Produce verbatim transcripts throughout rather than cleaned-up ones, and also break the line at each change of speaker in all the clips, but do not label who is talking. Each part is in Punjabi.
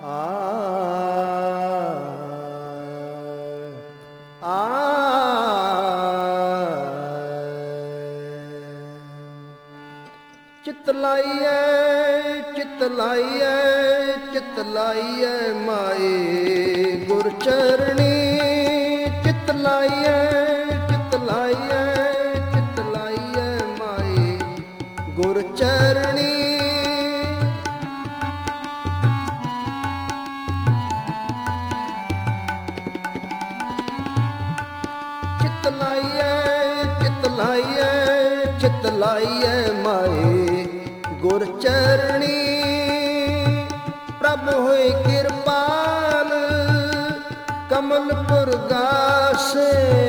ਆ ਆ ਚਿਤ ਲਾਈਐ ਚਿਤ ਲਾਈਐ ਚਿਤ ਲਾਈਐ ਮਾਏ ਗੁਰ ਚਰਣੀ ਚਿਤ ਲਾਈਐ ਚਿਤ ਲਾਈਐ ਚਿਤ ਲਾਈਐ ਮਾਏ ਗੁਰ ਚਰਣੀ ਚਿਤ ਲਾਈਐ ਚਿਤ ਲਾਈਐ ਚਿਤ ਲਾਈਐ ਮਾਏ ਗੁਰ ਚਰਣੀ ਪ੍ਰਭ ਹੋਏ ਕਿਰਪਾਲ ਕਮਲਪੁਰ ਗਾਸੇ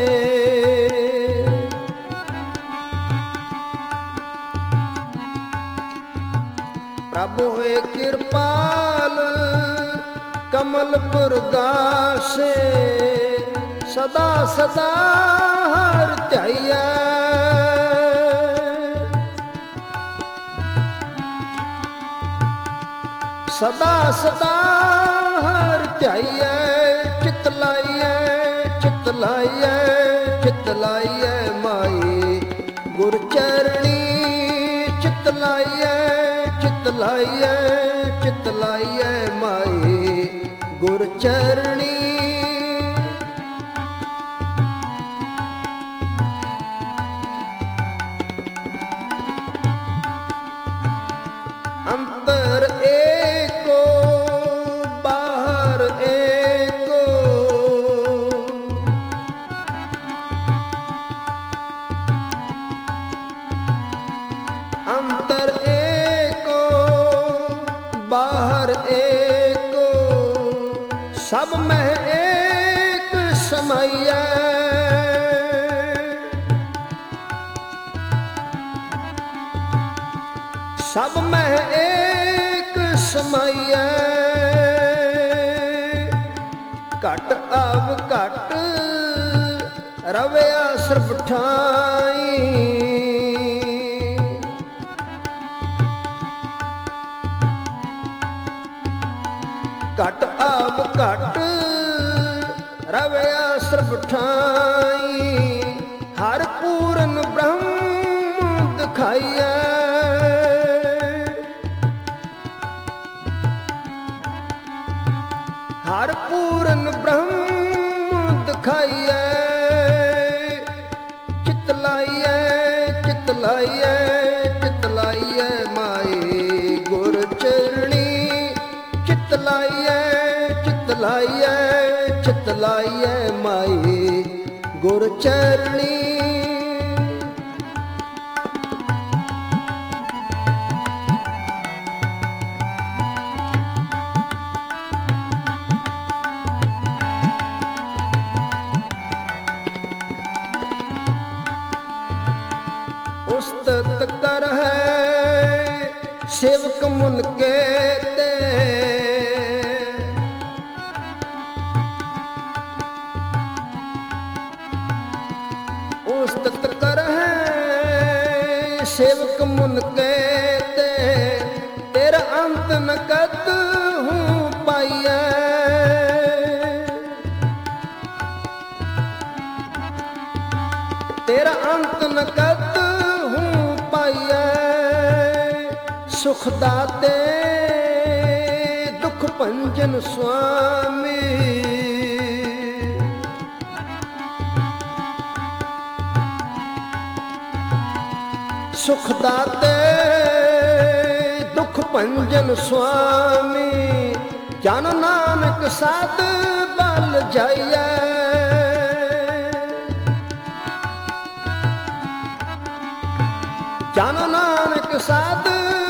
ਪ੍ਰਭ ਹੋਏ ਕਿਰਪਾਲ ਕਮਲਪੁਰ ਗਾਸੇ ਸਦਾ ਸਦਾ ਹਰਿ ਧਿਆਈਐ ਸਦਾ ਸਦਾ ਹਰਿ ਧਿਆਈਐ ਚਿਤ ਲਾਈਐ ਚਿਤ ਲਾਈਐ ਚਿਤ ਲਾਈਐ ਮਾਏ ਗੁਰ ਚਰਣੀ ਚਿਤ ਲਾਈਐ ਚਿਤ ਲਾਈਐ ਚਿਤ ਲਾਈਐ ਮਾਏ ਗੁਰ ਚਰਣੀ ਅੰਤਰ ਏਕੋ ਬਾਹਰ ਏਕੋ ਅੰਤਰ ਏਕੋ ਬਾਹਰ ਏਕੋ ਸਭ ਮਹਿ ਏਕ ਸਮਾਈਐ ਸਭ ਮਹਿ ਏਕ ਸਮਾਈਐ ਘਟ ਆਵ ਘਟ ਰਵਿਆ ਸਰਬ ਠਾਈ ਘਟ ਆਵ ਘਟ ਰਵਿਆ ਸਰਬ ਠਾਈ ਹਰ ਪੂਰਨ ਬ੍ਰਹਮ ਦਿਖਾਈਐ ਹਰ ਪੂਰਨ ਬ੍ਰਹਮ ਦਿਖਾਈਐ ਚਿਤ ਲਾਈਐ ਚਿਤ ਲਾਈਐ ਚਿਤ ਲਾਈਐ ਮਾਏ ਗੁਰ ਚਰਣੀ ਚਿਤ ਲਾਈਐ ਚਿਤ ਲਾਈਐ ਚਿਤ ਲਾਈਐ ਮਾਏ ਗੁਰ ਚਰਣੀ ਉਸਤਤ ਕਰ ਹੈ ਸੇਵਕ ਮੁਨ ਕੇ ਤੇ ਉਸਤਤ ਕਰ ਹੈ ਸੇਵਕ ਮੁਨ ਕੇ ਤੇ ਤੇਰਾ ਅੰਤ ਨ ਕਤ ਹੂੰ ਪਾਈਐ ਤੇਰਾ ਅੰਤ ਨ ਕਤ ਸੁਖ ਦਾਤੇ ਦੁਖ ਭੰਜਨ ਸੁਆਮੀ ਸੁਖ ਦਾਤੇ ਦੁਖ ਭੰਜਨ ਸੁਆਮੀ ਜਨ ਨਾਨਕ ਸਾਧ ਬਲ ਜਾਈਐ ਜਨ ਨਾਨਕ ਸਾਧ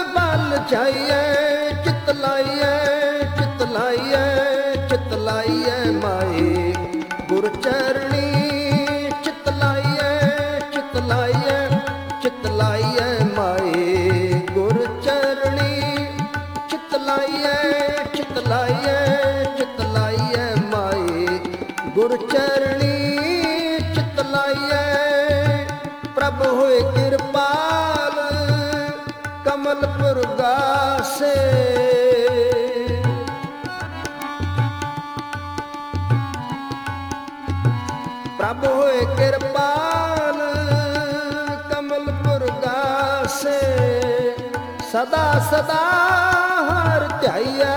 ਚਾਈਐ ਚਿਤ ਲਾਈਐ ਚਿਤ ਲਾਈਐ ਚਿਤ ਲਾਈਐ ਮਾਏ ਗੁਰ ਚਰਣੀ ਚਿਤ ਲਾਈਐ ਚਿਤ ਲਾਈਐ ਚਿਤ ਲਾਈਐ ਮਾਏ ਗੁਰ ਚਰਣੀ ਚਿਤ ਲਾਈਐ ਚਿਤ ਲਾਈਐ ਚਿਤ ਲਾਈਐ ਮਾਏ ਗੁਰ ਚਰਣੀ ਚਿਤ ਲਾਈਐ ਪ੍ਰਭ ਹੋਏ ਕਿਰਪਾਲ ਕਮਲਪੁਰ ਗਾਸੇ ਸਦਾ ਹਰ ਧਿਆਈਐ,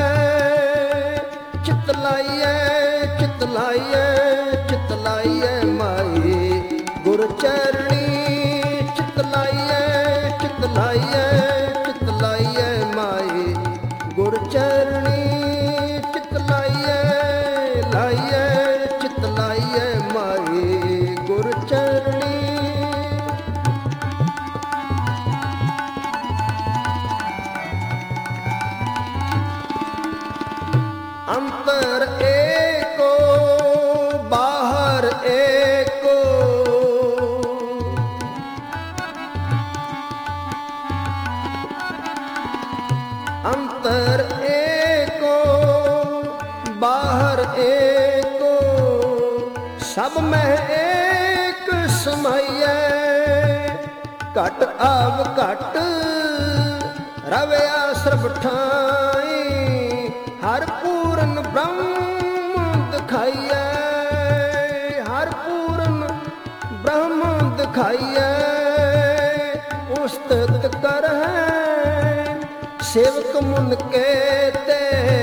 ਚਿਤ ਲਾਈਐ ਚਿਤ ਲਾਈਐ ਚਿਤ ਲਾਈਐ ਮਾਈ ਗੁਰ ਚਰਣੀ। ਚਿਤ ਲਾਈਐ ਚਿਤ ਲਾਈਐ ਚਿਤ ਲਾਈਐ ਮਾਈ ਗੁਰ ਚਰਣੀ। ਚਿਤ ਲਾਈਐ ਲਾਈਐ ਚਿਤ ਲਾਈਐ ਮਾਈ ਗੁਰ ਚਰਣੀ। ਅੰਤਰ ਏਕੋ ਬਾਹਰ ਏਕੋ, ਅੰਤਰ ਏਕੋ ਬਾਹਰ ਏਕੋ, ਸਭ ਮਹਿ ਏਕ ਸਮਾਈਐ। ਘਟ ਆਵ ਘਟ ਰਵਿਆ ਸਰਬ ਠਾਈ, ਹਰ ਪੂਰਨ ਬ੍ਰਹਮ ਦਿਖਾਈਐ। ਹਰ ਪੂਰਨ ਬ੍ਰਹਮ ਦਿਖਾਈਐ, ਉਸਤਤ ਕਰਹਿ ਸੇਵਕ ਮੁਨ ਕੇ ਤੇ।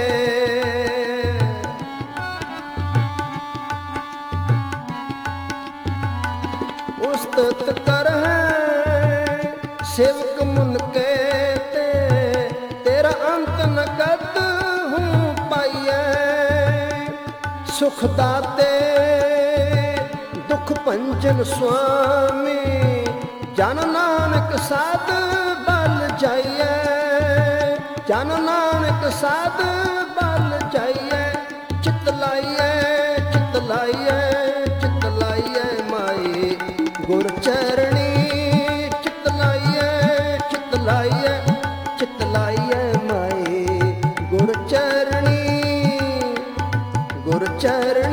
ਉਸਤਤ ਕਰਹਿ ਸੇਵਕ ਮੁਨ ਕੇ ਤੇ, ਤੇਰਾ ਅੰਤ ਨ ਕਦ ਹੂੰ ਪਾਈਐ। ਸੁਖ ਦਾਤੇ ਦੁਖ ਭੰਜਨ ਸੁਆਮੀ, ਜਨ ਨਾਨਕ ਸਾਧ ਬਲ ਜਾਈਐ। ਜਨ ਨਾਨਕ ਸਾਧ ਬਲ ਜਾਈਐ। ਚਿਤ ਲਾਈਐ ਚਿਤ ਲਾਈਐ ਚਿਤ ਲਾਈਐ ਮਾਈ ਗੁਰ ਚਰਣੀ। ਚਿਤ ਲਾਈਐ ਚਿਤ ਲਾਈਐ ਚਿਤ ਲਾਈਐ ਮਾਈ ਗੁਰ ਚਰਣੀ। ਗੁਰ ਚਰਣੀ।